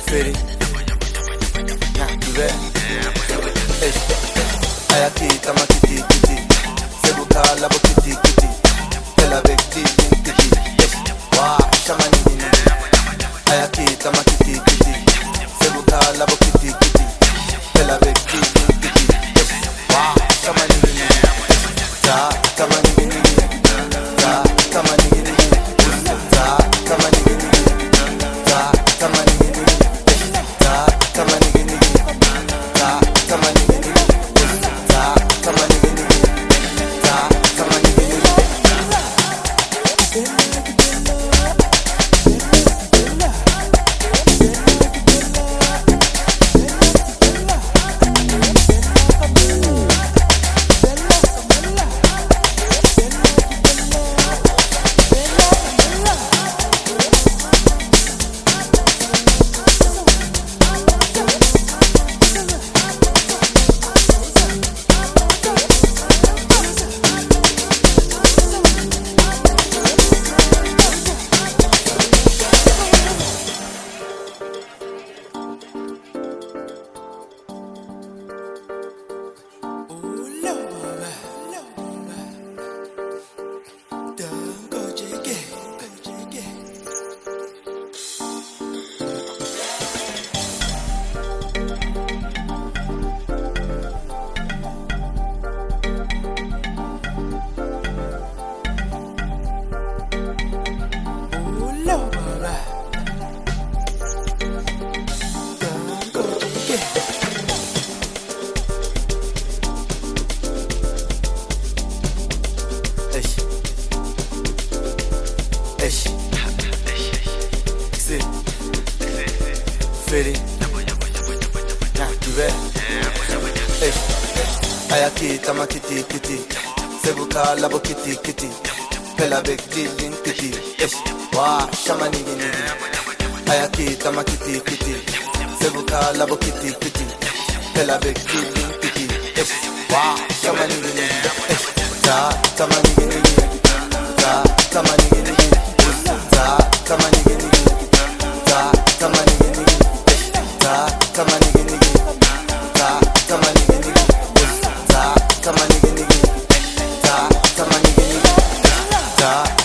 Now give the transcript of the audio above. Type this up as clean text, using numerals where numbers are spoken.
Feri Duve Ayaki tama kiti kiti Sebuka labo kiti kiti Tela bek dijin kiti Wa shamani nini Ayaki tama kiti kiti Sebuka labo kiti kiti Tela bek dijin kiti Wa shamani nini Ta tamani nini Ta tamani nini Ta tamani nini Ta tamani nini Ta tamani nini Ta tamani nini Ta tamani nini Ta tamani nini Feri Duve Ayaki tama kiti kiti Sebuka labo kiti kiti Pela bek dijin kiti Wa shamani nini Ayaki tama kiti kiti Sebuka labo kiti kiti Pela bek dijin kiti Wa shamani nini Ta tamani nini Ta tamani nini Ta tamani nini Ta tamani nini Ta tamani nini Ta tamani nini Ta tamani nini Ta tamani nini Ta